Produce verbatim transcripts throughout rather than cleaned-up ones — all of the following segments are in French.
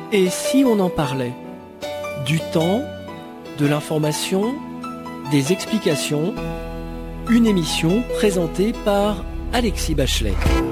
Et si on en parlait? Du temps, de l'information, des explications, une émission présentée par Alexis Bachelet.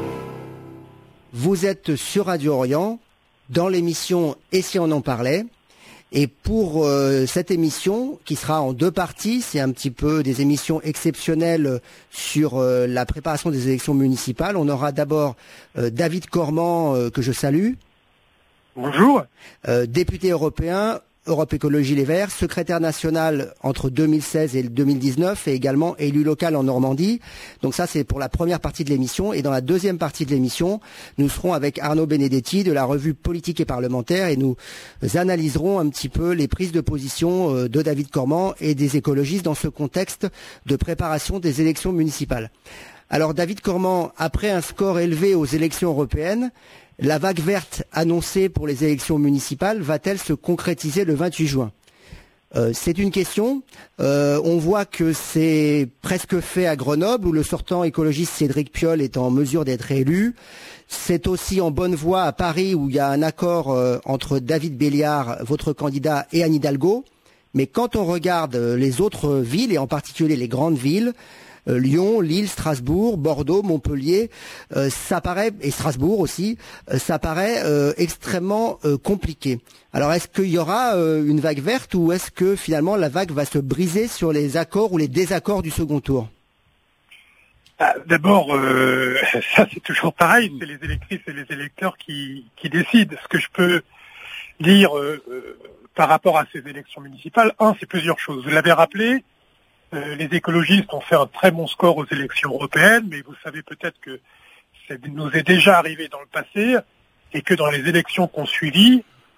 Vous êtes sur Radio Orient, dans l'émission « Et si on en parlait ?» Et pour euh, cette émission, qui sera en deux parties, c'est un petit peu des émissions exceptionnelles sur euh, la préparation des élections municipales. On aura d'abord euh, David Cormand, euh, que je salue. Bonjour. Euh, député européen, Europe Écologie Les Verts, secrétaire national entre deux mille seize et deux mille dix-neuf et également élu local en Normandie. Donc ça, c'est pour la première partie de l'émission. Et dans la deuxième partie de l'émission, nous serons avec Arnaud Benedetti de la revue Politique et Parlementaire et nous analyserons un petit peu les prises de position de David Cormand et des écologistes dans ce contexte de préparation des élections municipales. Alors David Cormand, après un score élevé aux élections européennes, la vague verte annoncée pour les élections municipales va-t-elle se concrétiser le vingt-huit juin? euh, C'est une question. Euh, on voit que c'est presque fait à Grenoble, où le sortant écologiste Cédric Piolle est en mesure d'être élu. C'est aussi en bonne voie à Paris, où il y a un accord euh, entre David Béliard, votre candidat, et Anne Hidalgo. Mais quand on regarde les autres villes, et en particulier les grandes villes, Euh, Lyon, Lille, Strasbourg, Bordeaux, Montpellier, euh, ça paraît, et Strasbourg aussi, euh, ça paraît euh, extrêmement euh, compliqué. Alors est-ce qu'il y aura euh, une vague verte ou est-ce que finalement la vague va se briser sur les accords ou les désaccords du second tour? Ah, d'abord, euh, ça c'est toujours pareil, c'est les électrices et les électeurs qui, qui décident. Ce que je peux dire euh, euh, par rapport à ces élections municipales, un, c'est plusieurs choses. Vous l'avez rappelé, Euh, les écologistes ont fait un très bon score aux élections européennes, mais vous savez peut-être que ça nous est déjà arrivé dans le passé et que dans les élections qu'on suivit,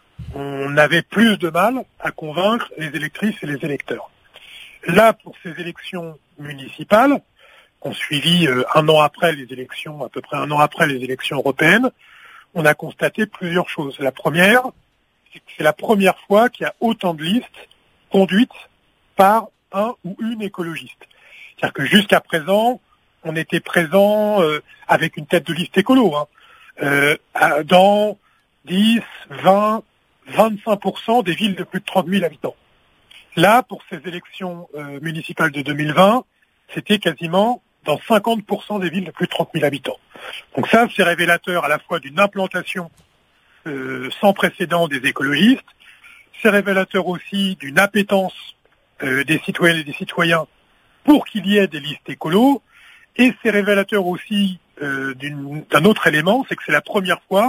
on avait plus de mal à convaincre les électrices et les électeurs. Là, pour ces élections municipales, qu'on suivit euh, un an après les élections, à peu près un an après les élections européennes, on a constaté plusieurs choses. La première, c'est que c'est la première fois qu'il y a autant de listes conduites par un ou une écologiste. C'est-à-dire que jusqu'à présent, on était présent euh, avec une tête de liste écolo, hein, euh, dans dix, vingt, vingt-cinq pour cent des villes de plus de trente mille habitants. Là, pour ces élections euh, municipales de deux mille vingt, c'était quasiment dans cinquante pour cent des villes de plus de trente mille habitants. Donc ça, c'est révélateur à la fois d'une implantation euh, sans précédent des écologistes, c'est révélateur aussi d'une appétence Euh, des citoyennes et des citoyens pour qu'il y ait des listes écolos, et c'est révélateur aussi euh, d'un autre élément, c'est que c'est la première fois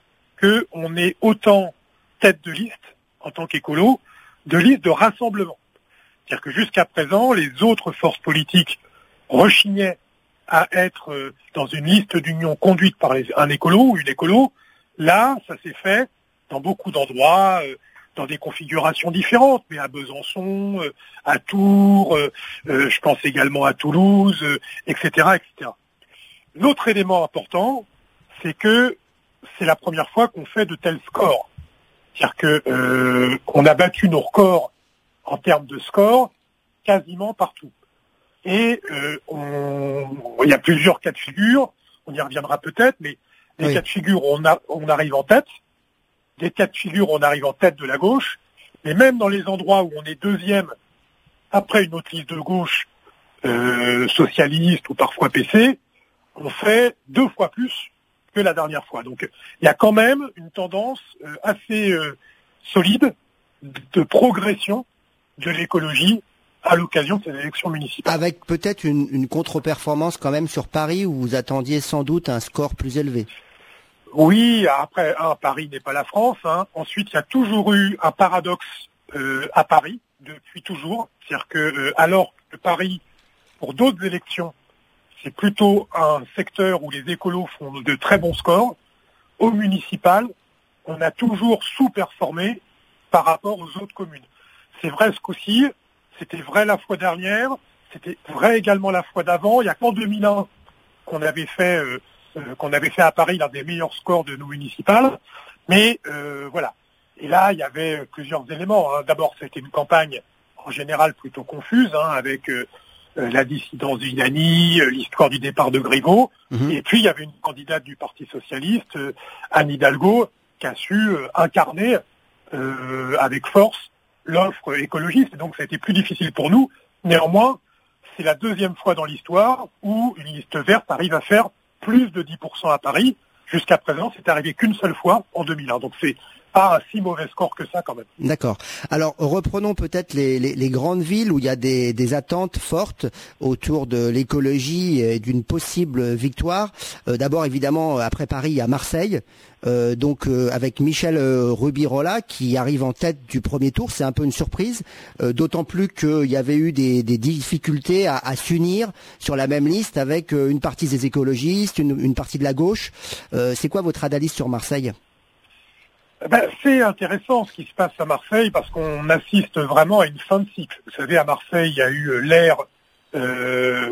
qu'on est autant tête de liste, en tant qu'écolo, de liste de rassemblement. C'est-à-dire que jusqu'à présent, les autres forces politiques rechignaient à être euh, dans une liste d'union conduite par les, un écolo ou une écolo. Là, ça s'est fait dans beaucoup d'endroits, euh, dans des configurations différentes, mais à Besançon, euh, à Tours, euh, euh, je pense également à Toulouse, euh, et cetera, et cetera. L'autre élément important, c'est que c'est la première fois qu'on fait de tels scores. C'est-à-dire que euh, qu'on a battu nos records en termes de score quasiment partout. Et euh, on, il y a plusieurs cas de figure, on y reviendra peut-être, mais les oui. cas de figure où on, a, on arrive en tête, des cas de figure où on arrive en tête de la gauche, mais même dans les endroits où on est deuxième après une autre liste de gauche, euh, socialiste ou parfois P C, on fait deux fois plus que la dernière fois. Donc il y a quand même une tendance euh, assez euh, solide de progression de l'écologie à l'occasion de ces élections municipales. Avec peut-être une, une contre-performance quand même sur Paris, où vous attendiez sans doute un score plus élevé. Oui, après, un, Paris n'est pas la France. Hein. Ensuite, il y a toujours eu un paradoxe euh, à Paris, depuis toujours. C'est-à-dire que, euh, alors que Paris, pour d'autres élections, c'est plutôt un secteur où les écolos font de très bons scores, au municipal, on a toujours sous-performé par rapport aux autres communes. C'est vrai ce coup-ci, c'était vrai la fois dernière, c'était vrai également la fois d'avant. Il n'y a qu'en deux mille un qu'on avait fait... Euh, Euh, qu'on avait fait à Paris l'un des meilleurs scores de nos municipales, mais euh, voilà. Et là, il y avait plusieurs éléments. Hein. D'abord, c'était une campagne en général plutôt confuse, hein, avec euh, la dissidence d'Inani, euh, l'histoire du départ de Griveaux, mmh. et puis il y avait une candidate du Parti socialiste, euh, Anne Hidalgo, qui a su euh, incarner euh, avec force l'offre écologiste. Et donc ça a été plus difficile pour nous. Néanmoins, c'est la deuxième fois dans l'histoire où une liste verte arrive à faire plus de dix pour cent à Paris. Jusqu'à présent, c'est arrivé qu'une seule fois en deux mille un. Donc c'est pas un si mauvais score que ça quand même. D'accord. Alors reprenons peut-être les, les, les grandes villes où il y a des, des attentes fortes autour de l'écologie et d'une possible victoire. Euh, d'abord évidemment après Paris il y a Marseille, euh, donc euh, avec Michel euh, Rubirola qui arrive en tête du premier tour. C'est un peu une surprise, euh, d'autant plus qu'il y avait eu des, des difficultés à, à s'unir sur la même liste avec euh, une partie des écologistes, une, une partie de la gauche. Euh, c'est quoi votre analyse sur Marseille ? Ben, c'est intéressant ce qui se passe à Marseille parce qu'on assiste vraiment à une fin de cycle. Vous savez, à Marseille, il y a eu l'ère euh,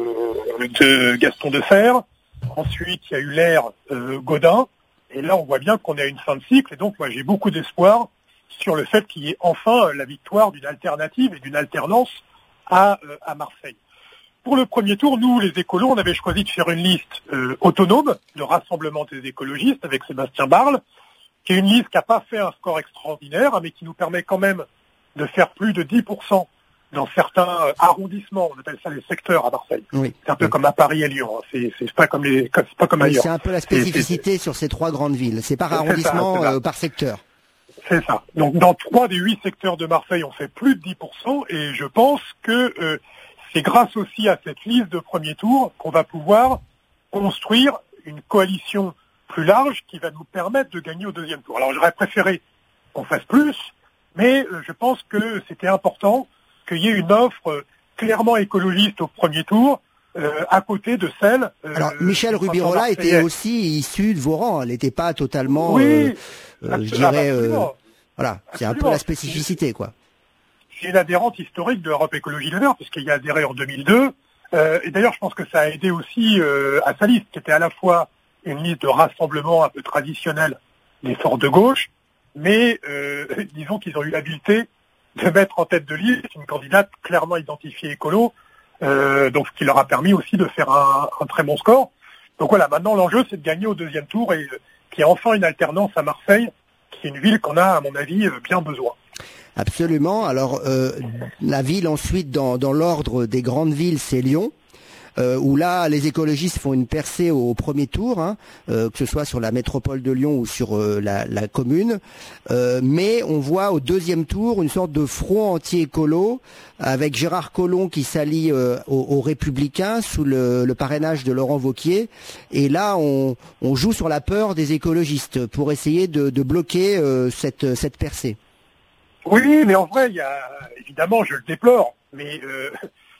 de Gaston Defferre, ensuite il y a eu l'ère euh, Gaudin, et là on voit bien qu'on est à une fin de cycle, et donc moi j'ai beaucoup d'espoir sur le fait qu'il y ait enfin la victoire d'une alternative et d'une alternance à, euh, à Marseille. Pour le premier tour, nous, les écolos, on avait choisi de faire une liste euh, autonome de rassemblement des écologistes avec Sébastien Barle, qui est une liste qui n'a pas fait un score extraordinaire, mais qui nous permet quand même de faire plus de dix pour cent dans certains arrondissements, on appelle ça les secteurs à Marseille. Oui. C'est un peu oui. comme à Paris et Lyon, hein. c'est, c'est pas comme les, c'est pas comme oui, ailleurs. C'est un peu la spécificité c'est, c'est... sur ces trois grandes villes, c'est par arrondissement, c'est ça, c'est euh, par secteur. C'est ça. Donc dans trois des huit secteurs de Marseille, on fait plus de dix pour cent, et je pense que euh, c'est grâce aussi à cette liste de premier tour qu'on va pouvoir construire une coalition plus large qui va nous permettre de gagner au deuxième tour. Alors j'aurais préféré qu'on fasse plus, mais euh, je pense que c'était important qu'il y ait une offre euh, clairement écologiste au premier tour, euh, à côté de celle... Euh, Alors Michel Rubirola était aussi issu de vos rangs, elle n'était pas totalement, oui, euh, euh, je dirais... Euh, voilà, c'est absolument. Un peu la spécificité, quoi. C'est une adhérente historique de Europe Écologie Les Verts, puisqu'il y a adhéré en deux mille deux, euh, et d'ailleurs je pense que ça a aidé aussi euh, à sa liste, qui était à la fois une liste de rassemblement un peu traditionnelle des forces de gauche, mais euh, disons qu'ils ont eu l'habileté de mettre en tête de liste une candidate clairement identifiée écolo, euh, donc ce qui leur a permis aussi de faire un, un très bon score. Donc voilà, maintenant l'enjeu c'est de gagner au deuxième tour et euh, qu'il y ait enfin une alternance à Marseille, qui est une ville qu'on a à mon avis euh, bien besoin. Absolument. Alors euh, la ville ensuite dans, dans l'ordre des grandes villes, c'est Lyon. Euh, où là, les écologistes font une percée au, au premier tour, hein, euh, que ce soit sur la métropole de Lyon ou sur euh, la, la commune. Euh, mais on voit au deuxième tour une sorte de front anti-écolo avec Gérard Collomb qui s'allie euh, aux, aux Républicains sous le, le parrainage de Laurent Wauquiez. Et là, on, on joue sur la peur des écologistes pour essayer de, de bloquer euh, cette, cette percée. Oui, mais en vrai, il y a évidemment, je le déplore, mais... Euh...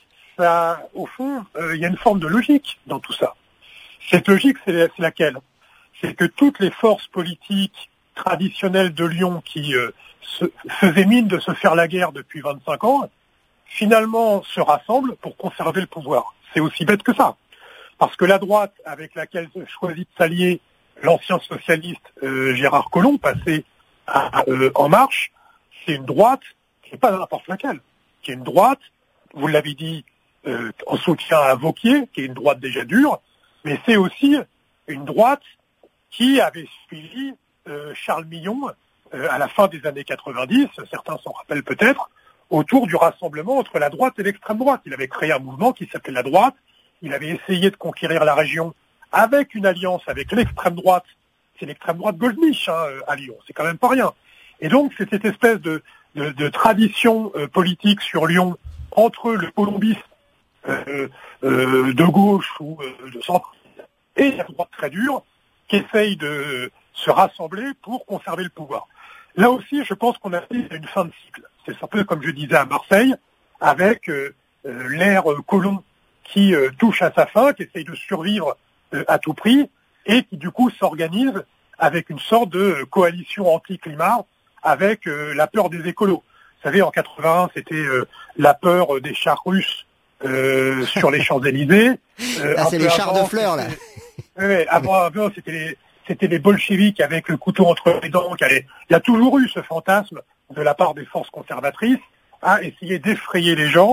Ça, au fond, euh, il y a une forme de logique dans tout ça. Cette logique, c'est, c'est laquelle ? C'est que toutes les forces politiques traditionnelles de Lyon qui euh, se, faisaient mine de se faire la guerre depuis vingt-cinq ans, finalement se rassemblent pour conserver le pouvoir. C'est aussi bête que ça. Parce que la droite, avec laquelle choisit de s'allier l'ancien socialiste euh, Gérard Collomb, passé à, euh, En Marche, c'est une droite qui n'est pas n'importe laquelle. Qui est une droite, vous l'avez dit, Euh, en soutien à Wauquiez, qui est une droite déjà dure, mais c'est aussi une droite qui avait suivi euh, Charles Millon euh, à la fin des années quatre-vingt-dix, certains s'en rappellent peut-être, autour du rassemblement entre la droite et l'extrême droite. Il avait créé un mouvement qui s'appelait la droite, il avait essayé de conquérir la région avec une alliance avec l'extrême droite, c'est l'extrême droite Goldnich hein, à Lyon, c'est quand même pas rien. Et donc c'est cette espèce de, de, de tradition euh, politique sur Lyon entre le colombisme Euh, euh, de gauche ou euh, de centre et la droite très dure qui essaye de se rassembler pour conserver le pouvoir. Là aussi, je pense qu'on a une fin de cycle. C'est un peu comme je disais à Marseille, avec euh, euh, l'ère Collomb qui euh, touche à sa fin, qui essaye de survivre euh, à tout prix et qui du coup s'organise avec une sorte de coalition anti-climat avec euh, la peur des écolos. Vous savez, en quatre-vingt-un, c'était euh, la peur des chars russes Euh, sur les Champs-Élysées. Euh, ah, c'est les chars de fleurs, là. Ouais, avant, avant c'était, les, c'était les bolcheviks avec le couteau entre les dents. Il y a toujours eu ce fantasme de la part des forces conservatrices à essayer d'effrayer les gens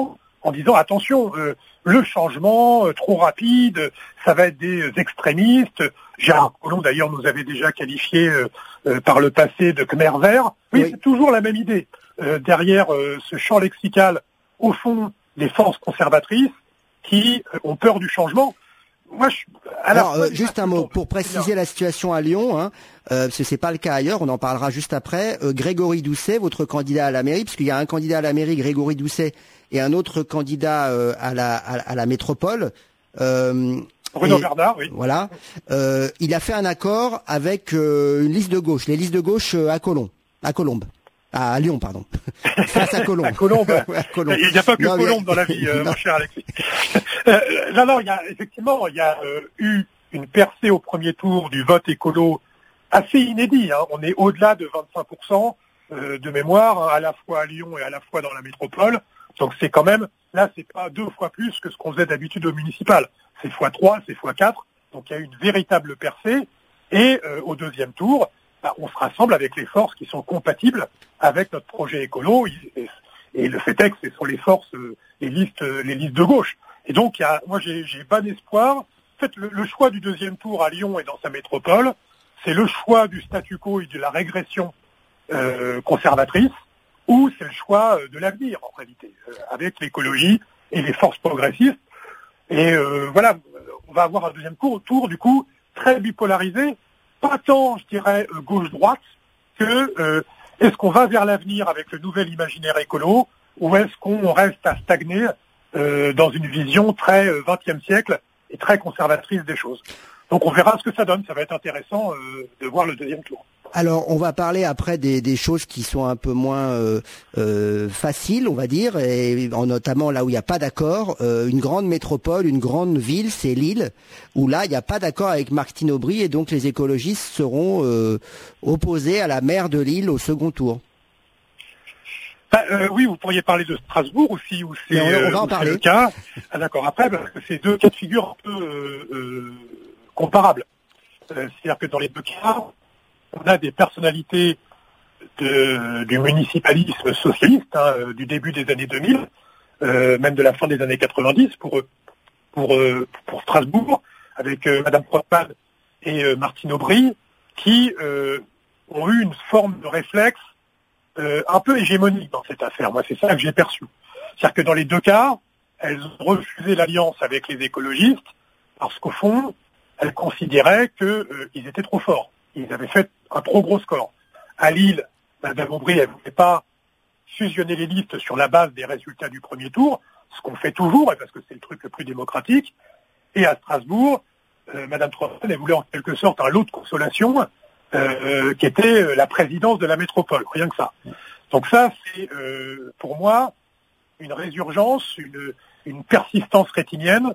en disant attention, euh, le changement euh, trop rapide, ça va être des extrémistes. Gérard Collomb d'ailleurs nous avait déjà qualifié euh, euh, par le passé de Khmer vert. Oui, oui. C'est toujours la même idée. Euh, derrière euh, ce champ lexical, au fond, des forces conservatrices qui euh, ont peur du changement. Moi, je, à la Alors, fois, euh, juste un mot pour préciser la situation à Lyon, hein, euh, parce que c'est pas le cas ailleurs. On en parlera juste après. Euh, Grégory Doucet, votre candidat à la mairie, parce qu'il y a un candidat à la mairie, Grégory Doucet, et un autre candidat euh, à la à, à la métropole. Euh, Bruno Bernard, oui. Voilà. Euh, il a fait un accord avec euh, une liste de gauche, les listes de gauche euh, à Colombe, à Colombe. Ah, à Lyon, pardon. Face à Colombe. à Colombe. ouais, à Colombe. Il n'y a pas que non, Colombe mais... dans la vie, euh, mon cher Alexis. euh, non, non, il y a, effectivement, il y a euh, eu une percée au premier tour du vote écolo assez inédit. Hein. On est au-delà de vingt-cinq pour cent euh, de mémoire, hein, à la fois à Lyon et à la fois dans la métropole. Donc c'est quand même, là, c'est pas deux fois plus que ce qu'on faisait d'habitude au municipal. C'est fois trois, c'est fois quatre. Donc il y a eu une véritable percée. Et euh, au deuxième tour, bah, on se rassemble avec les forces qui sont compatibles avec notre projet écolo. Et, et le fait est que ce sont les forces, euh, les listes, euh, les listes de gauche. Et donc, il y a, moi, j'ai, j'ai pas d'espoir. En fait, le, le choix du deuxième tour à Lyon et dans sa métropole, c'est le choix du statu quo et de la régression euh, conservatrice, ou c'est le choix de l'avenir, en réalité, euh, avec l'écologie et les forces progressistes. Et euh, voilà, on va avoir un deuxième tour, tour du coup, très bipolarisé, pas tant, je dirais, gauche-droite, que euh, est-ce qu'on va vers l'avenir avec le nouvel imaginaire écolo, ou est-ce qu'on reste à stagner euh, dans une vision très euh, vingtième siècle et très conservatrice des choses. Donc on verra ce que ça donne, ça va être intéressant euh, de voir le deuxième tour. Alors, on va parler après des, des choses qui sont un peu moins euh, euh, faciles, on va dire, et notamment là où il n'y a pas d'accord. Euh, une grande métropole, une grande ville, c'est Lille, où là, il n'y a pas d'accord avec Martine Aubry, et donc les écologistes seront euh, opposés à la maire de Lille au second tour. Bah, euh, oui, vous pourriez parler de Strasbourg aussi, où c'est, on, on va euh, en parler. le cas. Ah, d'accord, après, parce que c'est deux cas de figure un peu euh, euh, comparables. Euh, c'est-à-dire que dans les deux cas, on a des personnalités de, du municipalisme socialiste, hein, du début des années deux mille, euh, même de la fin des années quatre-vingt-dix, pour, pour, pour Strasbourg, avec euh, Madame Trottmann et euh, Martine Aubry, qui euh, ont eu une forme de réflexe euh, un peu hégémonique dans cette affaire. Moi, c'est ça que j'ai perçu. C'est-à-dire que dans les deux cas, elles ont refusé l'alliance avec les écologistes, parce qu'au fond, elles considéraient qu'ils euh, étaient trop forts. Ils avaient fait un trop gros score. À Lille, Mme Aubry, elle ne voulait pas fusionner les listes sur la base des résultats du premier tour, ce qu'on fait toujours, parce que c'est le truc le plus démocratique. Et à Strasbourg, euh, Mme Trottmann, elle voulait en quelque sorte un lot de consolation, euh, qui était la présidence de la métropole, rien que ça. Donc ça, c'est euh, pour moi une résurgence, une, une persistance rétinienne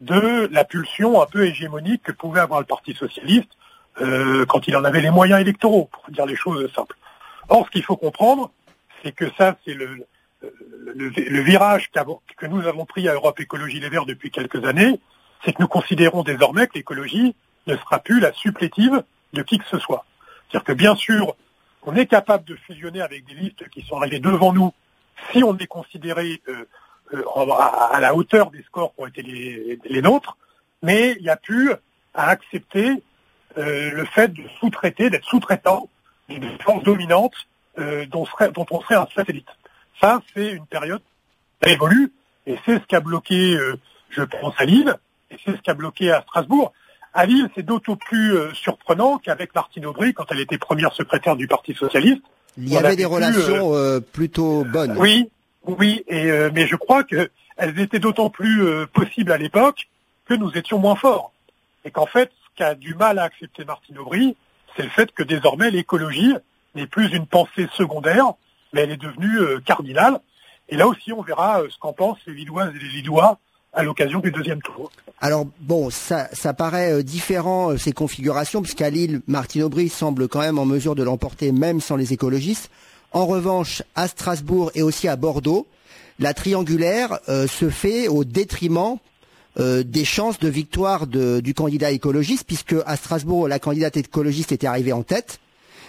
de la pulsion un peu hégémonique que pouvait avoir le Parti socialiste, Euh, quand il en avait les moyens électoraux, pour dire les choses simples. Or, ce qu'il faut comprendre, c'est que ça, c'est le, le, le virage que nous avons pris à Europe Écologie Les Verts depuis quelques années, c'est que nous considérons désormais que l'écologie ne sera plus la supplétive de qui que ce soit. C'est-à-dire que bien sûr, on est capable de fusionner avec des listes qui sont arrivées devant nous si on est considéré euh, euh, à, à la hauteur des scores qui ont été les, les nôtres, mais il n'y a plus à accepter Euh, le fait de sous-traiter, d'être sous-traitant d'une force dominante euh, dont, serait, dont on serait un satellite. Ça, c'est une période qui évolue, et c'est ce qui a bloqué, euh, je pense, à Lille, et c'est ce qui a bloqué à Strasbourg. À Lille, c'est d'autant plus euh, surprenant qu'avec Martine Aubry, quand elle était première secrétaire du Parti socialiste, il y avait des relations euh, euh, plutôt bonnes. Oui, oui, et, euh, mais je crois qu'elles étaient d'autant plus euh, possibles à l'époque que nous étions moins forts. Et qu'en fait, qui a du mal à accepter Martine Aubry, c'est le fait que désormais l'écologie n'est plus une pensée secondaire, mais elle est devenue euh, cardinale. Et là aussi, on verra euh, ce qu'en pensent les Lilloises et les Lillois à l'occasion du deuxième tour. Alors bon, ça, ça paraît euh, différent euh, ces configurations, puisqu'à Lille, Martine Aubry semble quand même en mesure de l'emporter, même sans les écologistes. En revanche, à Strasbourg et aussi à Bordeaux, la triangulaire euh, se fait au détriment Euh, des chances de victoire de, du candidat écologiste, puisque à Strasbourg, la candidate écologiste était arrivée en tête,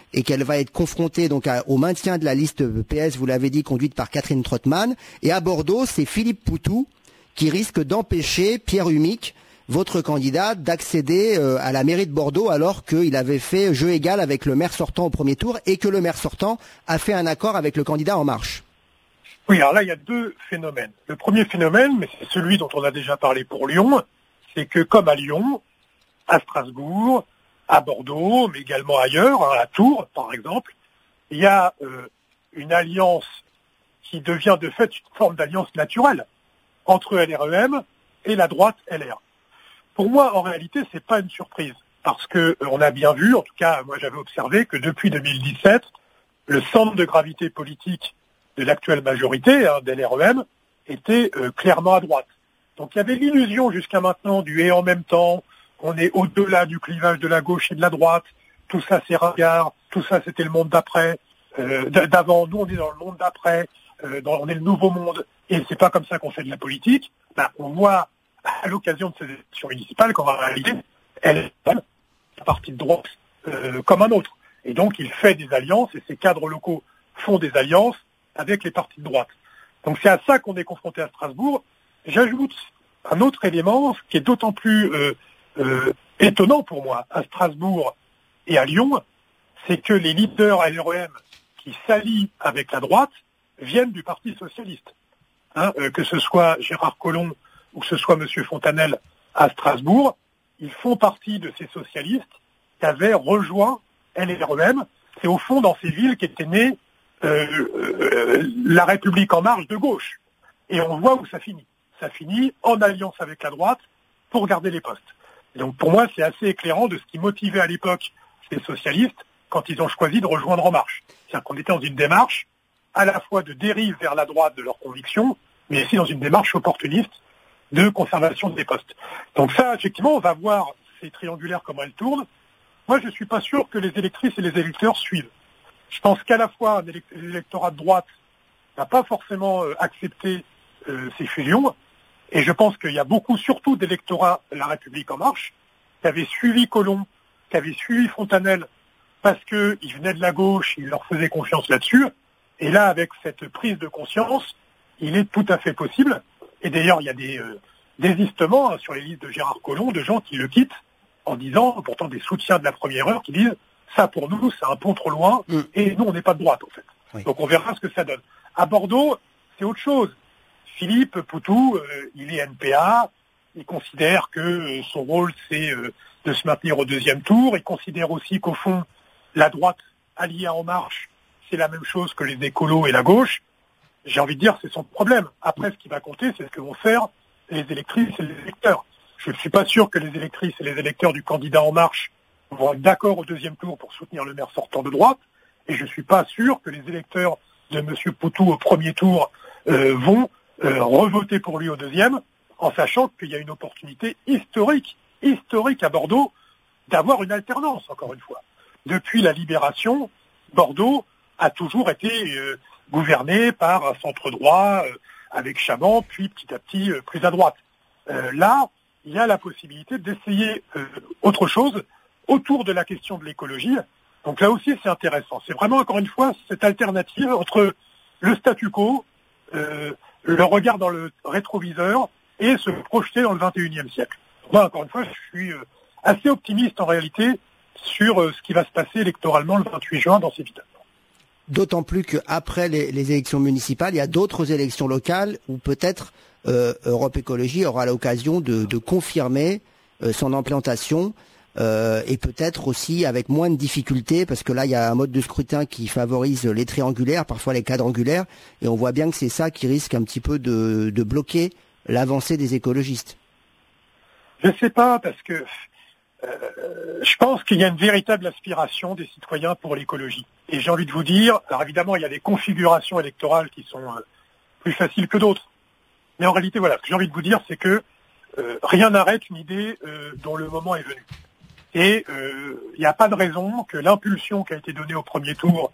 et qu'elle va être confrontée donc à, au maintien de la liste P S, vous l'avez dit, conduite par Catherine Trottmann. Et à Bordeaux, c'est Philippe Poutou qui risque d'empêcher Pierre Humic, votre candidat, d'accéder euh, à la mairie de Bordeaux alors qu'il avait fait jeu égal avec le maire sortant au premier tour et que le maire sortant a fait un accord avec le candidat En Marche. Oui, alors là, il y a deux phénomènes. Le premier phénomène, mais c'est celui dont on a déjà parlé pour Lyon, c'est que comme à Lyon, à Strasbourg, à Bordeaux, mais également ailleurs, à Tours par exemple, il y a euh, une alliance qui devient de fait une forme d'alliance naturelle entre L R E M et la droite L R. Pour moi, en réalité, c'est pas une surprise, parce que euh, on a bien vu, en tout cas, moi j'avais observé que depuis deux mille dix-sept, le centre de gravité politique de l'actuelle majorité hein, d'L R E M était euh, clairement à droite. Donc il y avait l'illusion jusqu'à maintenant du « et en même temps », on est au-delà du clivage de la gauche et de la droite, tout ça c'est ringard, tout ça c'était le monde d'après, euh, d'avant, nous on est dans le monde d'après, euh, dans, on est le nouveau monde, et c'est pas comme ça qu'on fait de la politique. Ben, on voit à l'occasion de ces élections municipales qu'en réalité, elle est un parti de droite euh, comme un autre. Et donc il fait des alliances, et ces cadres locaux font des alliances avec les partis de droite. Donc c'est à ça qu'on est confronté à Strasbourg. J'ajoute un autre élément, ce qui est d'autant plus euh, euh, étonnant pour moi à Strasbourg et à Lyon, c'est que les leaders L R E M qui s'allient avec la droite viennent du Parti socialiste. Hein, euh, que ce soit Gérard Collomb ou que ce soit M. Fontanelle à Strasbourg, ils font partie de ces socialistes qui avaient rejoint L R E M. C'est au fond dans ces villes qu'étaient nées Euh, euh, la République en marche de gauche. Et on voit où ça finit. Ça finit en alliance avec la droite pour garder les postes. Et donc pour moi, c'est assez éclairant de ce qui motivait à l'époque ces socialistes quand ils ont choisi de rejoindre En Marche. C'est-à-dire qu'on était dans une démarche à la fois de dérive vers la droite de leurs convictions, mais aussi dans une démarche opportuniste de conservation des postes. Donc ça, effectivement, on va voir ces triangulaires comment elles tournent. Moi, je ne suis pas sûr que les électrices et les électeurs suivent. Je pense qu'à la fois l'électorat de droite n'a pas forcément euh, accepté euh, ces fusions, et je pense qu'il y a beaucoup, surtout d'électorats La République En Marche, qui avaient suivi Collomb, qui avaient suivi Fontanelle, parce qu'ils venaient de la gauche, ils leur faisaient confiance là-dessus, et là, avec cette prise de conscience, il est tout à fait possible, et d'ailleurs, il y a des euh, désistements hein, sur les listes de Gérard Collomb, de gens qui le quittent, en disant, pourtant des soutiens de la première heure, qui disent ça, pour nous, c'est un pont trop loin, mmh. et nous, on n'est pas de droite, en fait. Oui. Donc, on verra ce que ça donne. À Bordeaux, c'est autre chose. Philippe Poutou, euh, il est N P A, il considère que euh, son rôle, c'est euh, de se maintenir au deuxième tour, il considère aussi qu'au fond, la droite alliée à En Marche, c'est la même chose que les écolos et la gauche. J'ai envie de dire, c'est son problème. Après, ce qui va compter, c'est ce que vont faire les électrices et les électeurs. Je ne suis pas sûr que les électrices et les électeurs du candidat En Marche vont être d'accord au deuxième tour pour soutenir le maire sortant de droite, et je ne suis pas sûr que les électeurs de M. Poutou au premier tour euh, vont euh, revoter pour lui au deuxième, en sachant qu'il y a une opportunité historique, historique à Bordeaux, d'avoir une alternance, encore une fois. Depuis la libération, Bordeaux a toujours été euh, gouverné par un centre droit, euh, avec Chaban, puis petit à petit euh, plus à droite. Euh, là, il y a la possibilité d'essayer euh, autre chose, autour de la question de l'écologie. Donc là aussi, c'est intéressant. C'est vraiment, encore une fois, cette alternative entre le statu quo, euh, le regard dans le rétroviseur et se projeter dans le vingt et unième siècle. Moi, encore une fois, je suis euh, assez optimiste en réalité sur euh, ce qui va se passer électoralement le vingt-huit juin dans ces villes. D'autant plus qu'après les, les élections municipales, il y a d'autres élections locales où peut-être euh, Europe Écologie aura l'occasion de, de confirmer euh, son implantation. Euh, et peut-être aussi avec moins de difficultés, parce que là il y a un mode de scrutin qui favorise les triangulaires, parfois les quadrangulaires, et on voit bien que c'est ça qui risque un petit peu de, de bloquer l'avancée des écologistes. Je ne sais pas, parce que euh, je pense qu'il y a une véritable aspiration des citoyens pour l'écologie. Et j'ai envie de vous dire, alors évidemment il y a des configurations électorales qui sont euh, plus faciles que d'autres, mais en réalité voilà, ce que j'ai envie de vous dire, c'est que euh, rien n'arrête une idée euh, dont le moment est venu. Et il euh, n'y a pas de raison que l'impulsion qui a été donnée au premier tour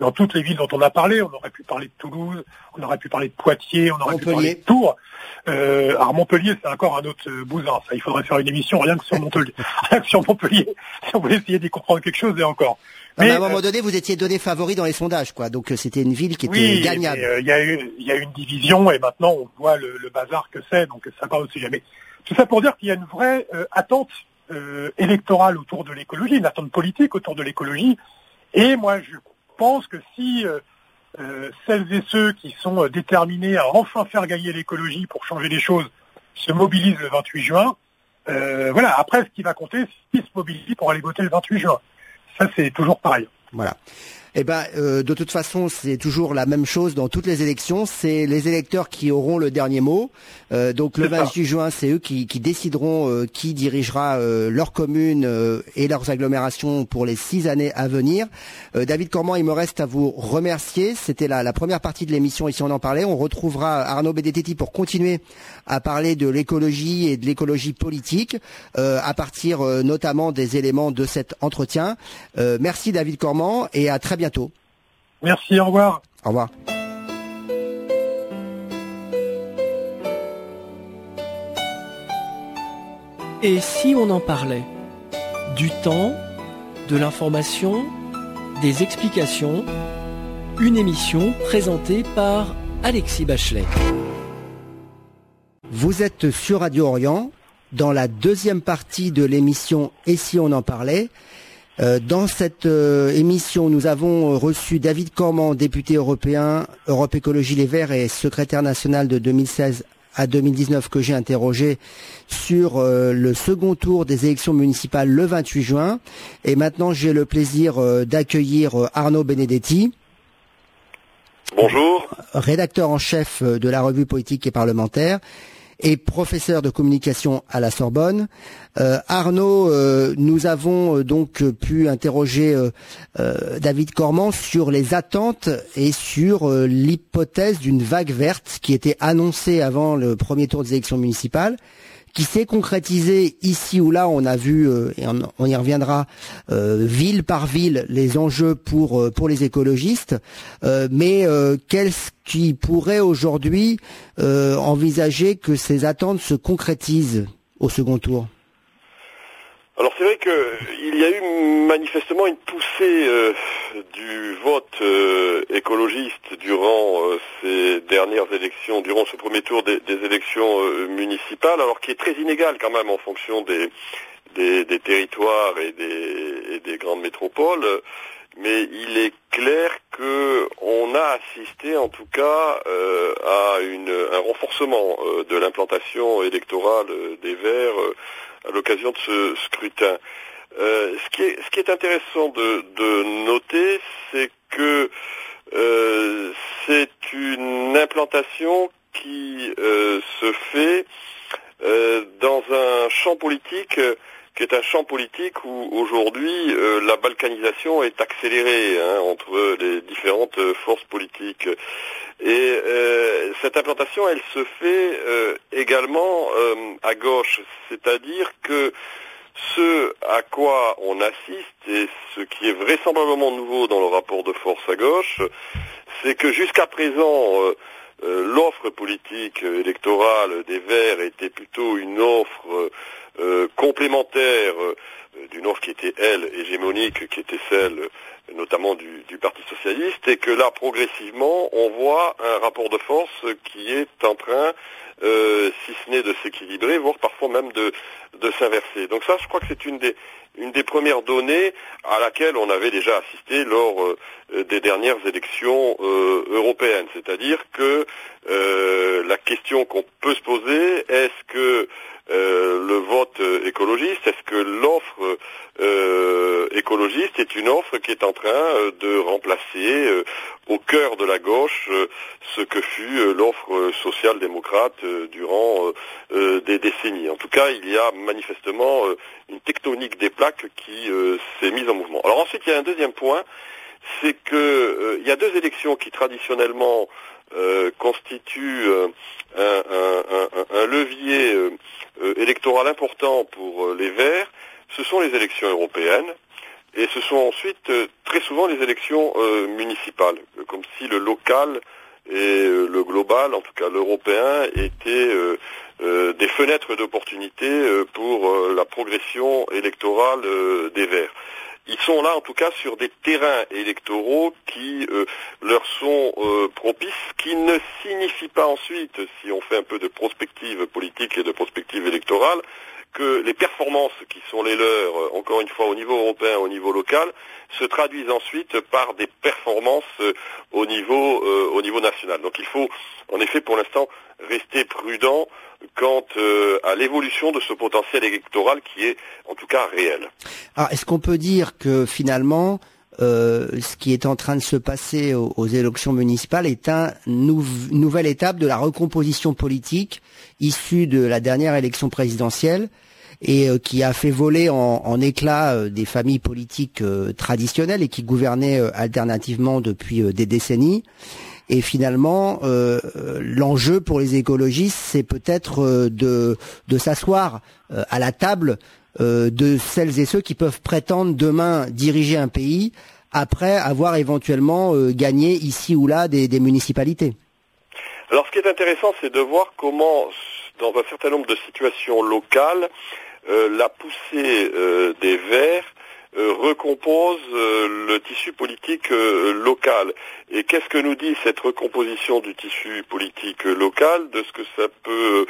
dans toutes les villes dont on a parlé. On aurait pu parler de Toulouse, on aurait pu parler de Poitiers, on aurait Montpellier. pu parler de Tours. Euh, alors Montpellier, c'est encore un autre euh, bousin. Ça, il faudrait faire une émission rien que sur Montpellier, rien que sur Montpellier, si on voulait essayer d'y comprendre quelque chose et encore. Mais, Mais à un moment euh, donné, vous étiez donné favori dans les sondages, quoi. Donc euh, c'était une ville qui était oui, gagnable. il euh, y a eu, il y a eu une division et maintenant on voit le, le bazar que c'est. Donc ça parle aussi jamais. Tout ça pour dire qu'il y a une vraie euh, attente euh, électorale autour de l'écologie, une attente politique autour de l'écologie. Et moi, je pense que si euh, euh, celles et ceux qui sont euh, déterminés à enfin faire gagner l'écologie pour changer les choses se mobilisent le vingt-huit juin, euh, voilà. Après, ce qui va compter, c'est qu'ils se mobilisent pour aller voter le vingt-huit juin. Ça, c'est toujours pareil. Voilà. Eh ben, euh, de toute façon, c'est toujours la même chose dans toutes les élections. C'est les électeurs qui auront le dernier mot. Euh, donc le vingt-huit juin, c'est eux qui, qui décideront euh, qui dirigera euh, leur commune euh, et leurs agglomérations pour les six années à venir. Euh, David Cormand, il me reste à vous remercier. C'était la, la première partie de l'émission. Ici, on en parlait. On retrouvera Arnaud Benedetti pour continuer à parler de l'écologie et de l'écologie politique euh, à partir euh, notamment des éléments de cet entretien. Euh, merci David Cormand et à très bientôt. Merci, au revoir. Au revoir. Et si on en parlait du temps, de l'information, des explications, une émission présentée par Alexis Bachelet. Vous êtes sur Radio Orient, dans la deuxième partie de l'émission « Et si on en parlait ?» Euh, dans cette euh, émission, nous avons reçu David Cormand, député européen, Europe Écologie Les Verts et secrétaire national de deux mille seize à deux mille dix-neuf que j'ai interrogé sur euh, le second tour des élections municipales le vingt-huit juin. Et maintenant, j'ai le plaisir euh, d'accueillir euh, Arnaud Benedetti. Bonjour. Rédacteur en chef de la revue politique et parlementaire et professeur de communication à la Sorbonne. Euh, Arnaud, euh, nous avons euh, donc pu interroger euh, euh, David Cormand sur les attentes et sur euh, l'hypothèse d'une vague verte qui était annoncée avant le premier tour des élections municipales, qui s'est concrétisée ici ou là. On a vu, euh, et on, on y reviendra, euh, ville par ville, les enjeux pour euh, pour les écologistes. Euh, mais euh, qu'est-ce qui pourrait aujourd'hui euh, envisager que ces attentes se concrétisent au second tour? Alors c'est vrai qu'il y a eu manifestement une poussée euh, du vote euh, écologiste durant euh, ces dernières élections, durant ce premier tour des, des élections euh, municipales, alors qui est très inégal quand même en fonction des, des, des territoires et des, et des grandes métropoles. Mais il est clair qu'on a assisté en tout cas euh, à une, un renforcement euh, de l'implantation électorale des Verts euh, à l'occasion de ce scrutin. Euh, ce, qui est, ce qui est intéressant de, de noter, c'est que euh, c'est une implantation qui euh, se fait euh, dans un champ politique euh, qui est un champ politique où aujourd'hui euh, la balkanisation est accélérée hein, entre les différentes euh, forces politiques. Et euh, cette implantation, elle se fait euh, également euh, à gauche, c'est-à-dire que ce à quoi on assiste, et ce qui est vraisemblablement nouveau dans le rapport de force à gauche, c'est que jusqu'à présent, euh, euh, l'offre politique électorale des Verts était plutôt une offre euh, euh, complémentaire euh, d'une offre qui était, elle, hégémonique, qui était celle euh, notamment du, du Parti Socialiste, et que là, progressivement, on voit un rapport de force qui est en train, euh, si ce n'est de s'équilibrer, voire parfois même de, de s'inverser. Donc ça, je crois que c'est une des, une des premières données à laquelle on avait déjà assisté lors euh, des dernières élections euh, européennes. C'est-à-dire que euh, la question qu'on peut se poser, est-ce que Euh, le vote euh, écologiste, est-ce que l'offre euh, écologiste est une offre qui est en train euh, de remplacer euh, au cœur de la gauche euh, ce que fut euh, l'offre social-démocrate euh, durant euh, euh, des décennies. En tout cas, il y a manifestement euh, une tectonique des plaques qui euh, s'est mise en mouvement. Alors ensuite, il y a un deuxième point, c'est que euh, il y a deux élections qui traditionnellement euh, constituent euh, un, un, un, un levier euh, euh, électoral important pour euh, les Verts. Ce sont les élections européennes. Et ce sont ensuite euh, très souvent les élections euh, municipales, comme si le local et euh, le global, en tout cas l'européen, étaient euh, euh, des fenêtres d'opportunité euh, pour euh, la progression électorale euh, des Verts. Ils sont là en tout cas sur des terrains électoraux qui euh, leur sont euh, propices, qui ne signifient pas ensuite, si on fait un peu de prospective politique et de prospective électorale, que les performances qui sont les leurs, encore une fois au niveau européen, au niveau local, se traduisent ensuite par des performances au niveau, euh, au niveau national. Donc il faut en effet pour l'instant rester prudent quant euh, à l'évolution de ce potentiel électoral qui est en tout cas réel. Alors est-ce qu'on peut dire que finalement euh, ce qui est en train de se passer aux, aux élections municipales est un nou- nouvelle étape de la recomposition politique issue de la dernière élection présidentielle et euh, qui a fait voler en, en éclats euh, des familles politiques euh, traditionnelles et qui gouvernaient euh, alternativement depuis euh, des décennies. Et finalement, euh, l'enjeu pour les écologistes, c'est peut-être euh, de, de s'asseoir euh, à la table euh, de celles et ceux qui peuvent prétendre demain diriger un pays après avoir éventuellement euh, gagné ici ou là des, des municipalités. Alors ce qui est intéressant, c'est de voir comment, dans un certain nombre de situations locales, euh, la poussée euh, des Verts euh, recompose euh, le tissu politique euh, local. Et qu'est-ce que nous dit cette recomposition du tissu politique euh, local, de ce que ça peut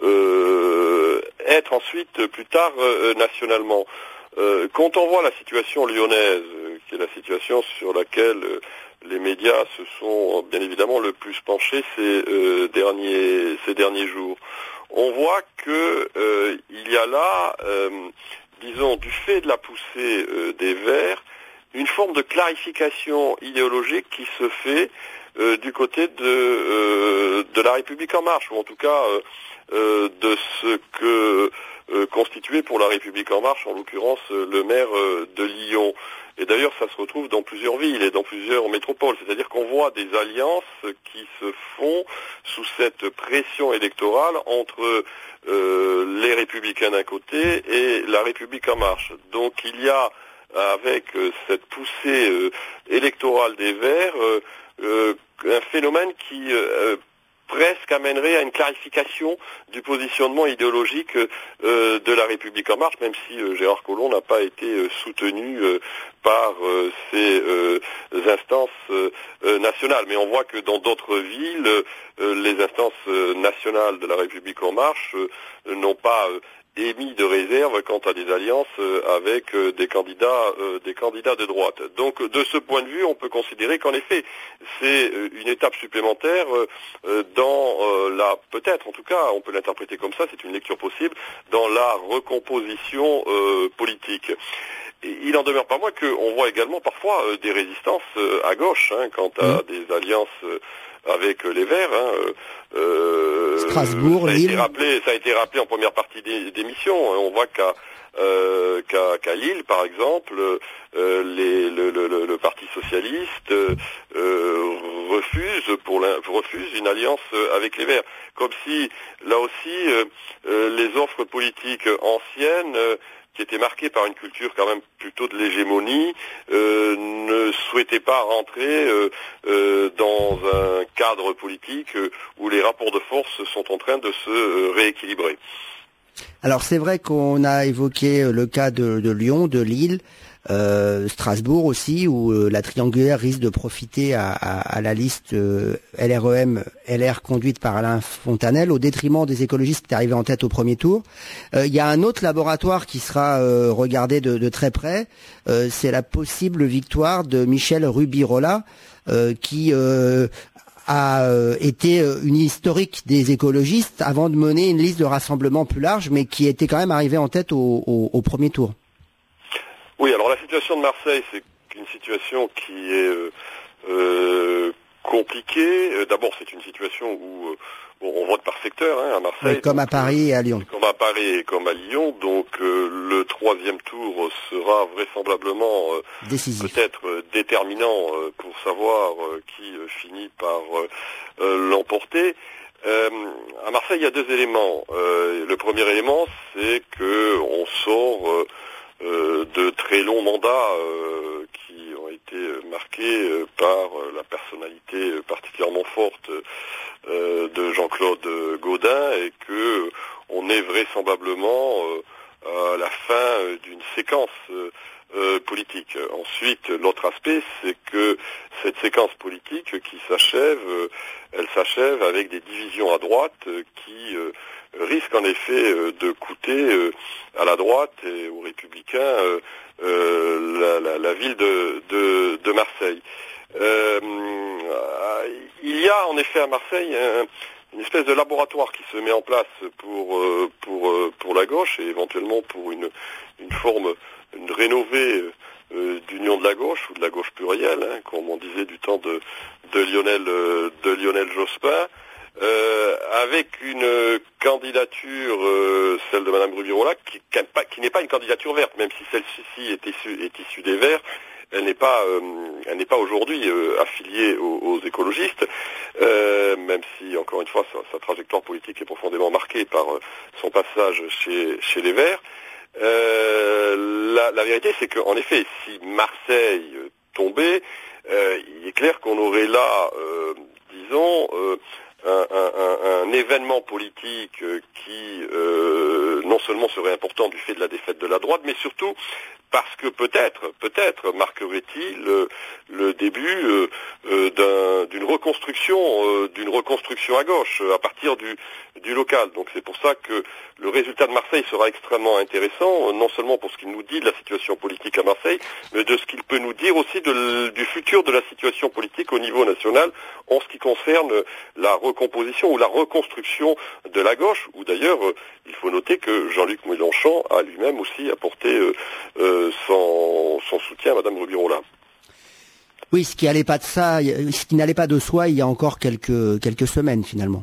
euh, être ensuite plus tard euh, nationalement. Euh, quand on voit la situation lyonnaise, euh, qui est la situation sur laquelle euh, les médias se sont bien évidemment le plus penchés ces euh, derniers ces derniers jours, on voit que euh, il y a là, euh, disons, du fait de la poussée euh, des Verts, une forme de clarification idéologique qui se fait euh, du côté de euh, de la République en marche, ou en tout cas euh, euh, de ce que euh, constituait pour la République en marche, en l'occurrence euh, le maire euh, de Lyon. Et d'ailleurs, ça se retrouve dans plusieurs villes et dans plusieurs métropoles. C'est-à-dire qu'on voit des alliances qui se font sous cette pression électorale entre euh, les Républicains d'un côté et la République en marche. Donc il y a, avec euh, cette poussée euh, électorale des Verts, euh, euh, un phénomène qui euh, presque amènerait à une clarification du positionnement idéologique euh, de la République en marche, même si euh, Gérard Collomb n'a pas été euh, soutenu euh, par euh, ces euh, instances euh, nationales. Mais on voit que dans d'autres villes, euh, les instances euh, nationales de la République en marche euh, n'ont pas euh, émis de réserve quant à des alliances euh, avec euh, des candidats euh, des candidats de droite. Donc de ce point de vue, on peut considérer qu'en effet, c'est euh, une étape supplémentaire euh, dans euh, la, peut-être en tout cas, on peut l'interpréter comme ça, c'est une lecture possible, dans la recomposition euh, politique. Et il n'en demeure pas moins qu'on voit également parfois euh, des résistances euh, à gauche, hein, quant à mmh. des alliances euh, avec les Verts. Hein, euh, Strasbourg, ça a Lille. été rappelé, ça a été rappelé en première partie d'émission. On voit qu'à euh, qu'à qu'à Lille, par exemple, euh, les, le, le, le Parti socialiste euh, refuse pour la, refuse une alliance avec les Verts, comme si là aussi euh, les offres politiques anciennes euh, qui était marqué par une culture quand même plutôt de l'hégémonie, euh, ne souhaitait pas rentrer euh, euh, dans un cadre politique euh, où les rapports de force sont en train de se euh, rééquilibrer. Alors c'est vrai qu'on a évoqué le cas de, de Lyon, de Lille, euh, Strasbourg aussi, où euh, la triangulaire risque de profiter à, à, à la liste euh, L R E M L R conduite par Alain Fontanel, au détriment des écologistes qui est arrivé en tête au premier tour. Il euh, y a un autre laboratoire qui sera euh, regardé de, de très près, euh, c'est la possible victoire de Michel Rubirola, euh, qui euh, a euh, été une historique des écologistes avant de mener une liste de rassemblement plus large, mais qui était quand même arrivé en tête au, au, au premier tour. Oui, alors la situation de Marseille, c'est une situation qui est euh, euh, compliquée. D'abord, c'est une situation où euh, bon, on vote par secteur, hein, à Marseille. Oui, comme donc, à Paris et à Lyon. Comme à Paris et comme à Lyon. Donc euh, le troisième tour sera vraisemblablement euh, décisif, peut-être euh, déterminant euh, pour savoir euh, qui euh, finit par euh, euh, l'emporter. Euh, à Marseille, il y a deux éléments. Euh, le premier élément, c'est que on sort euh, Euh, de très longs longs mandats euh, qui ont été marqués euh, par euh, la personnalité particulièrement forte euh, de Jean-Claude Gaudin, et que euh, on est vraisemblablement euh, à la fin euh, d'une séquence euh, euh, politique. Ensuite, l'autre aspect, c'est que cette séquence politique qui s'achève, euh, elle s'achève avec des divisions à droite euh, qui euh, risque en effet euh, de coûter euh, à la droite et aux Républicains euh, euh, la, la, la ville de, de, de Marseille. Euh, il y a en effet à Marseille un, une espèce de laboratoire qui se met en place pour euh, pour euh, pour la gauche, et éventuellement pour une une forme une rénovée euh, d'union de la gauche, ou de la gauche plurielle, hein, comme on disait du temps de de Lionel euh, de Lionel Jospin. Euh, avec une candidature, euh, celle de Madame Rubirola, qui, qui n'est pas une candidature verte, même si celle-ci est issue, est issue des Verts, elle n'est pas, euh, elle n'est pas aujourd'hui euh, affiliée aux, aux écologistes, euh, même si, encore une fois, sa, sa trajectoire politique est profondément marquée par euh, son passage chez, chez les Verts. Euh, la, la vérité, c'est qu'en effet, si Marseille tombait, euh, il est clair qu'on aurait là, euh, disons, euh, Un, un, un, un événement politique qui euh, non seulement serait important du fait de la défaite de la droite, mais surtout parce que peut-être, peut-être marquerait-il euh, le début euh, euh, d'un, d'une reconstruction, euh, d'une reconstruction à gauche à partir du, du local. Donc c'est pour ça que le résultat de Marseille sera extrêmement intéressant, non seulement pour ce qu'il nous dit de la situation politique à Marseille, mais de ce qu'il peut nous dire aussi de, du futur de la situation politique au niveau national en ce qui concerne la recomposition ou la reconstruction de la gauche, où d'ailleurs euh, il faut noter que Jean-Luc Mélenchon a lui-même aussi apporté euh, euh, son, son soutien à Madame Rubirola. Oui, ce qui allait pas de ça, ce qui n'allait pas de soi il y a encore quelques quelques semaines finalement.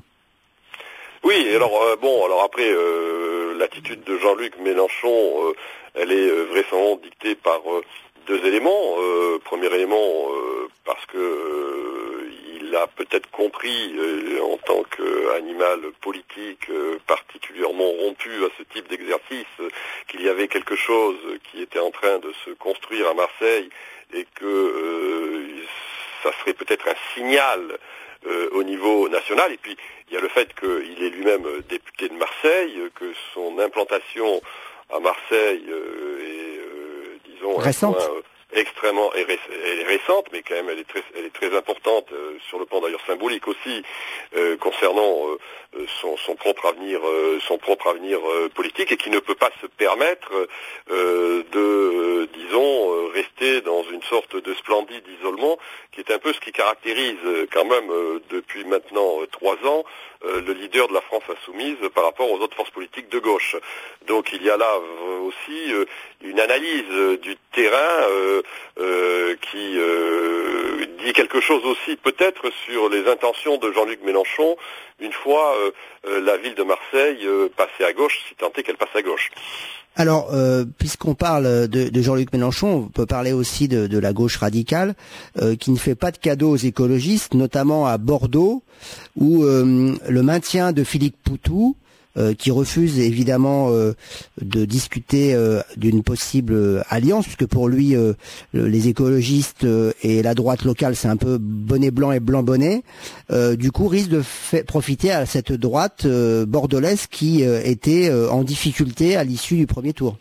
Oui, alors euh, bon, alors après euh, l'attitude de Jean-Luc Mélenchon, euh, elle est euh, vraisemblablement dictée par euh, deux éléments. Euh, premier élément, euh, parce que euh, il a peut-être compris euh, en tant qu'animal politique euh, particulièrement rompu à ce type d'exercice euh, qu'il y avait quelque chose qui était en train de se construire à Marseille, et que euh, ça serait peut-être un signal euh, au niveau national. Et puis il y a le fait qu'il est lui-même député de Marseille, que son implantation à Marseille euh, est, euh, disons, récente. Un point, euh, extrêmement elle est récente, mais quand même elle est très, elle est très importante euh, sur le plan d'ailleurs symbolique aussi, euh, concernant euh, son, son propre avenir, euh, son propre avenir euh, politique, et qui ne peut pas se permettre euh, de, euh, disons, euh, rester dans une sorte de splendide isolement, qui est un peu ce qui caractérise euh, quand même euh, depuis maintenant euh, trois ans euh, le leader de la France insoumise par rapport aux autres forces politiques de gauche. Donc il y a là euh, aussi euh, une analyse euh, du terrain euh, euh, qui euh, dit quelque chose aussi peut-être sur les intentions de Jean-Luc Mélenchon une fois euh, euh, la ville de Marseille euh, passée à gauche, si tant est qu'elle passe à gauche. Alors, euh, puisqu'on parle de, de Jean-Luc Mélenchon, on peut parler aussi de, de la gauche radicale, euh, qui ne fait pas de cadeaux aux écologistes, notamment à Bordeaux, où euh, le maintien de Philippe Poutou, euh, qui refuse évidemment euh, de discuter euh, d'une possible euh, alliance, puisque pour lui, euh, les écologistes euh, et la droite locale, c'est un peu bonnet blanc et blanc bonnet, euh, du coup risque de fait profiter à cette droite euh, bordelaise qui euh, était euh, en difficulté à l'issue du premier tour.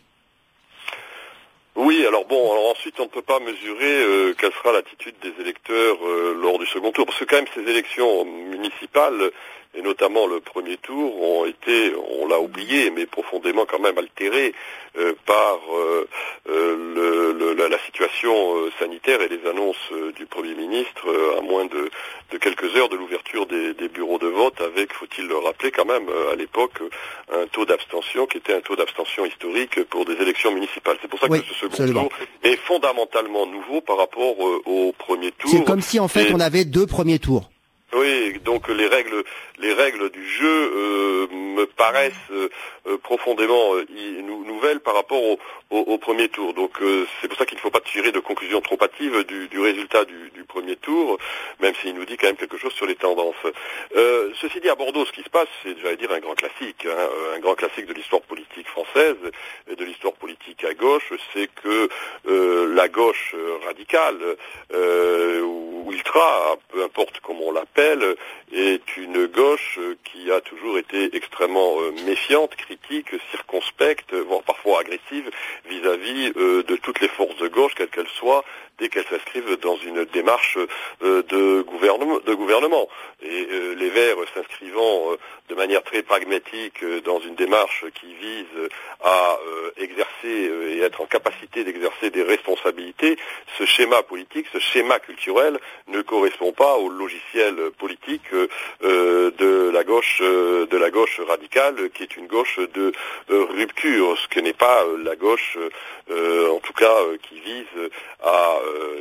Oui, alors bon, alors ensuite on ne peut pas mesurer euh, quelle sera l'attitude des électeurs euh, lors du second tour, parce que quand même ces élections municipales, et notamment le premier tour, ont été, on l'a oublié, mais profondément quand même altérées euh, par euh, euh, le, le, la situation euh, sanitaire et les annonces euh, du Premier ministre euh, à moins de, de quelques heures de l'ouverture des, des bureaux de vote, avec, faut-il le rappeler quand même, euh, à l'époque, un taux d'abstention qui était un taux d'abstention historique pour des élections municipales. C'est pour ça oui, que ce second absolument. tour est fondamentalement nouveau par rapport euh, au premier tour. C'est comme si en fait et... on avait deux premiers tours. Oui, donc les règles, les règles du jeu euh, me paraissent euh, profondément euh, nouvelle par rapport au, au, au premier tour. Donc euh, c'est pour ça qu'il ne faut pas tirer de conclusions trop hâtives du, du résultat du, du premier tour, même s'il nous dit quand même quelque chose sur les tendances. Euh, ceci dit, à Bordeaux, ce qui se passe, c'est, j'allais dire, un grand classique, hein, un grand classique de l'histoire politique française et de l'histoire politique à gauche, c'est que euh, la gauche radicale euh, ou ultra, peu importe comment on l'appelle, est une gauche qui a toujours été extrêmement euh, méfiante, critique, circonspecte, voire parfois agressive vis-à-vis euh, de toutes les forces de gauche, quelles qu'elles soient, dès qu'elles s'inscrivent dans une démarche euh, de gouvernement. De gouvernement. Et euh, les Verts s'inscrivant euh, de manière très pragmatique euh, dans une démarche qui vise à euh, exercer euh, et être en capacité d'exercer des responsabilités, ce schéma politique, ce schéma culturel ne correspond pas au logiciel politique euh, de la gauche euh, de la gauche radicale, qui est une gauche de euh, rupture, ce que n'est pas euh, la gauche, euh, en tout cas, euh, qui vise à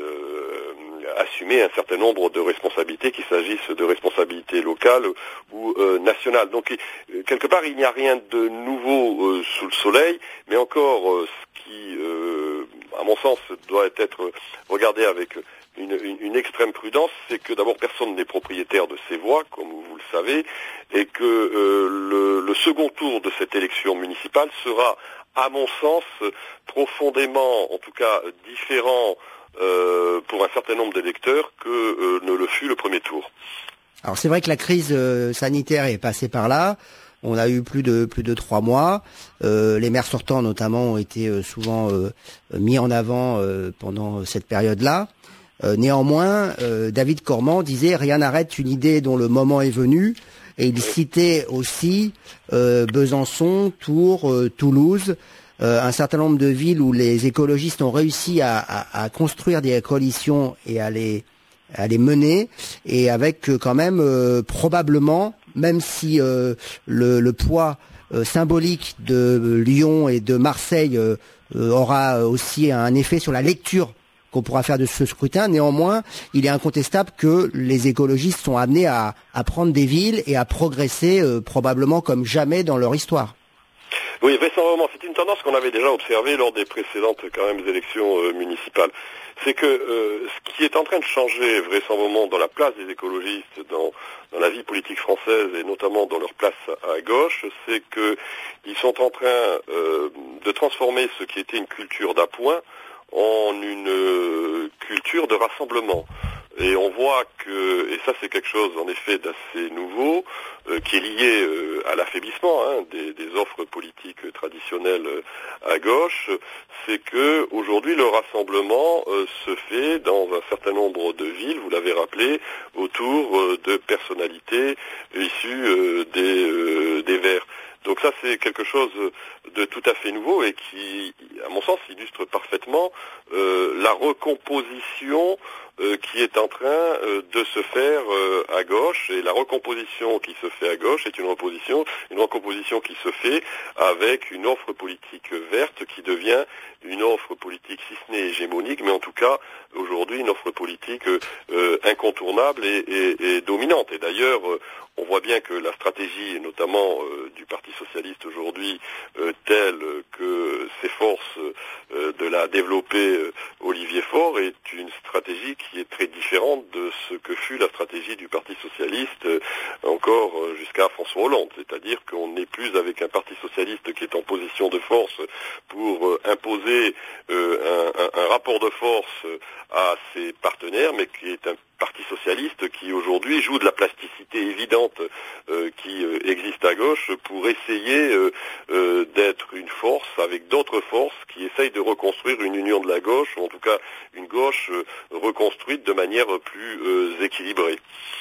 euh, assumer un certain nombre de responsabilités, qu'il s'agisse de responsabilités locales ou euh, nationales. Donc, euh, quelque part, il n'y a rien de nouveau euh, sous le soleil, mais encore, euh, ce qui, euh, à mon sens, doit être regardé avec Une, une, une extrême prudence, c'est que d'abord personne n'est propriétaire de ses voix, comme vous le savez, et que euh, le, le second tour de cette élection municipale sera, à mon sens, profondément, en tout cas différent euh, pour un certain nombre d'électeurs que euh, ne le fut le premier tour. Alors c'est vrai que la crise euh, sanitaire est passée par là. On a eu plus de plus de trois mois. Euh, les maires sortants, notamment, ont été euh, souvent euh, mis en avant euh, pendant cette période-là. Euh, néanmoins, euh, David Cormand disait « Rien n'arrête une idée dont le moment est venu ». Et il citait aussi euh, Besançon, Tours, euh, Toulouse, euh, un certain nombre de villes où les écologistes ont réussi à, à, à construire des coalitions et à les, à les mener, et avec euh, quand même euh, probablement, même si euh, le, le poids euh, symbolique de Lyon et de Marseille euh, euh, aura aussi un effet sur la lecture qu'on pourra faire de ce scrutin, néanmoins, il est incontestable que les écologistes sont amenés à, à prendre des villes et à progresser euh, probablement comme jamais dans leur histoire. Oui, vraisemblablement, c'est une tendance qu'on avait déjà observée lors des précédentes quand même élections euh, municipales. C'est que euh, ce qui est en train de changer vraisemblablement dans la place des écologistes, dans, dans la vie politique française et notamment dans leur place à gauche, c'est qu'ils sont en train euh, de transformer ce qui était une culture d'appoint en une euh, culture de rassemblement. Et on voit que, et ça c'est quelque chose en effet d'assez nouveau, euh, qui est lié euh, à l'affaiblissement hein, des, des offres politiques traditionnelles euh, à gauche, c'est que aujourd'hui le rassemblement euh, se fait dans un certain nombre de villes, vous l'avez rappelé, autour euh, de personnalités issues euh, des, euh, des Verts. Donc ça, c'est quelque chose de tout à fait nouveau et qui, à mon sens, illustre parfaitement euh, la recomposition euh, qui est en train euh, de se faire euh, à gauche. Et la recomposition qui se fait à gauche est une recomposition, une recomposition qui se fait avec une offre politique verte qui devient une offre politique, si ce n'est hégémonique, mais en tout cas, aujourd'hui, une offre politique euh, incontournable et, et, et dominante. Et d'ailleurs, euh, on voit bien que la stratégie, notamment euh, du Parti socialiste aujourd'hui, euh, telle que s'efforce euh, de la développer euh, Olivier Faure, est une stratégie qui est très différente de ce que fut la stratégie du Parti socialiste euh, encore euh, jusqu'à François Hollande. C'est-à-dire qu'on n'est plus avec un Parti socialiste qui est en position de force pour euh, imposer euh, un, un, un rapport de force à ses partenaires, mais qui est un Parti socialiste qui aujourd'hui joue de la plasticité évidente euh, qui euh, existe à gauche pour essayer euh, euh, d'être une force avec d'autres forces qui essayent de reconstruire une union de la gauche, ou en tout cas une gauche euh, reconstruite de manière plus euh, équilibrée.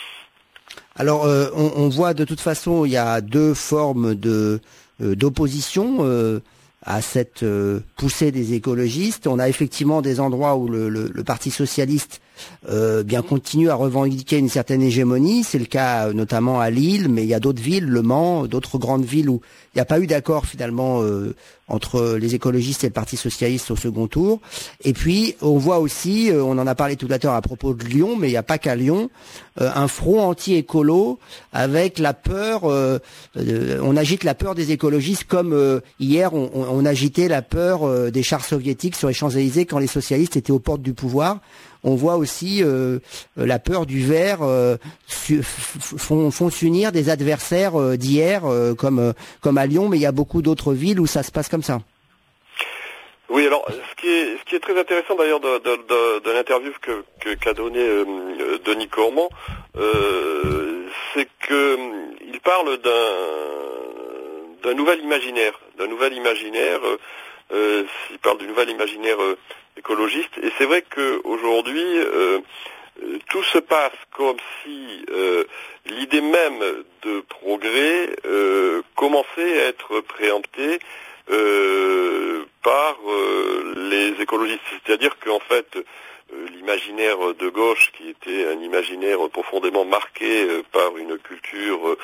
Alors euh, on, on voit de toute façon il y a deux formes de euh, d'opposition euh, à cette euh, poussée des écologistes. On a effectivement des endroits où le, le, le Parti socialiste euh, bien continue à revendiquer une certaine hégémonie. C'est le cas euh, notamment à Lille, mais il y a d'autres villes, Le Mans, d'autres grandes villes où il n'y a pas eu d'accord finalement euh, entre les écologistes et le Parti socialiste au second tour. Et puis on voit aussi, euh, on en a parlé tout à l'heure à propos de Lyon, mais il n'y a pas qu'à Lyon, euh, un front anti-écolo avec la peur, euh, euh, on agite la peur des écologistes comme euh, hier on, on, on agitait la peur euh, des chars soviétiques sur les Champs-Élysées quand les socialistes étaient aux portes du pouvoir. On voit aussi euh, la peur du vert euh, su, font, font s'unir des adversaires euh, d'hier euh, comme euh, comme à Lyon, mais il y a beaucoup d'autres villes où ça se passe comme ça. Oui, alors ce qui est ce qui est très intéressant d'ailleurs de, de, de, de l'interview que, que qu'a donné euh, Denis Cormand, euh, c'est que il parle d'un d'un nouvel imaginaire, d'un nouvel imaginaire. Euh, euh, il parle du nouvel imaginaire euh, écologiste, et c'est vrai qu'aujourd'hui euh, tout se passe comme si euh, l'idée même de progrès euh, commençait à être préemptée euh, par euh, les écologistes. C'est-à-dire qu'en fait, euh, l'imaginaire de gauche, qui était un imaginaire profondément marqué euh, par une culture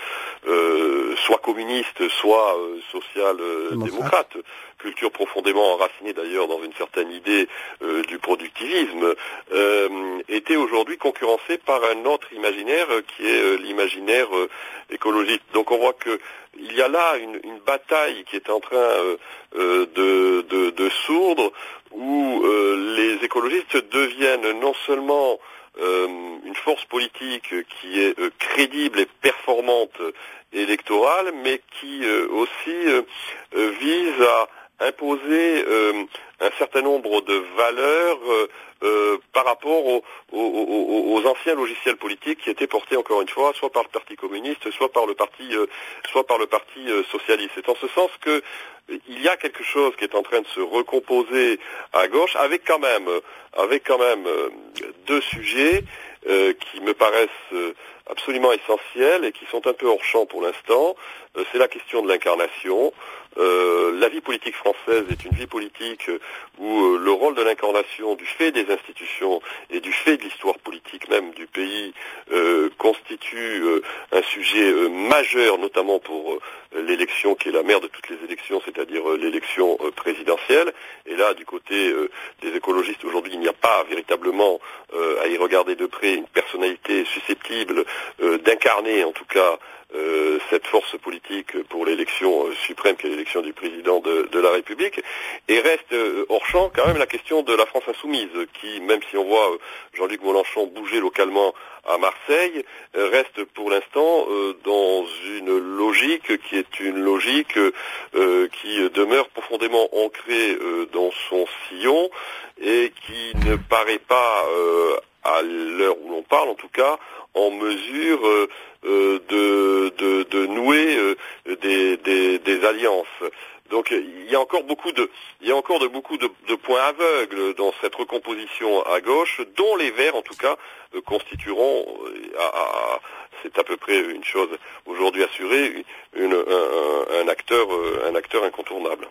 euh, soit communiste, soit euh, social-démocrate, euh, culture profondément enracinée d'ailleurs dans une certaine idée euh, du productivisme, euh, était aujourd'hui concurrencée par un autre imaginaire euh, qui est euh, l'imaginaire euh, écologiste. Donc on voit que il y a là une, une bataille qui est en train euh, euh, de, de, de sourdre, où euh, les écologistes deviennent non seulement euh, une force politique qui est euh, crédible et performante électorale, mais qui euh, aussi euh, euh, vise à imposer euh, un certain nombre de valeurs euh, euh, par rapport aux, aux, aux, aux anciens logiciels politiques qui étaient portés encore une fois soit par le Parti communiste, soit par le Parti, euh, soit par le Parti euh, socialiste. C'est en ce sens que il y a quelque chose qui est en train de se recomposer à gauche, avec quand même, avec quand même euh, deux sujets euh, qui me paraissent euh, absolument essentiels et qui sont un peu hors champ pour l'instant. Euh, c'est la question de l'incarnation. Euh, la vie politique française est une vie politique où euh, le rôle de l'incarnation, du fait des institutions et du fait de l'histoire politique même du pays, euh, constitue euh, un sujet euh, majeur, notamment pour euh, l'élection qui est la mère de toutes les élections, c'est-à-dire euh, l'élection euh, présidentielle. Et là, du côté euh, des écologistes, aujourd'hui, il n'y a pas véritablement euh, à y regarder de près une personnalité susceptible euh, d'incarner, en tout cas, Euh, cette force politique pour l'élection euh, suprême qui est l'élection du président de, de la République, et reste euh, hors champ quand même la question de la France insoumise, qui, même si on voit euh, Jean-Luc Mélenchon bouger localement à Marseille, euh, reste pour l'instant euh, dans une logique qui est une logique euh, qui demeure profondément ancrée euh, dans son sillon et qui ne paraît pas, euh, à l'heure où l'on parle en tout cas, en mesure euh, euh, de, de, de nouer euh, des, des, des alliances. Donc il y a encore beaucoup de, il y a encore de beaucoup de, de points aveugles dans cette recomposition à gauche, dont les Verts en tout cas euh, constitueront, à, à, c'est à peu près une chose aujourd'hui assurée, une, un, un acteur, un acteur incontournable.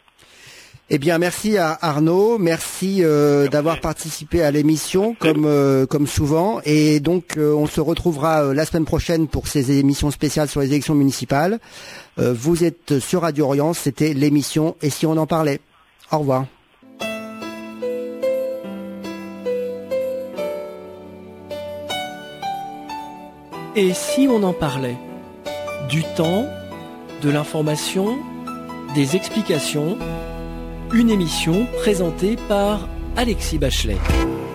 Eh bien, merci à Arnaud, merci, euh, merci. d'avoir participé à l'émission comme euh, comme souvent, et donc euh, on se retrouvera euh, la semaine prochaine pour ces émissions spéciales sur les élections municipales. Euh, vous êtes sur Radio Orient, c'était l'émission Et si on en parlait. Au revoir. Et si on en parlait? Du temps, de l'information, des explications. Une émission présentée par Alexis Bachelet.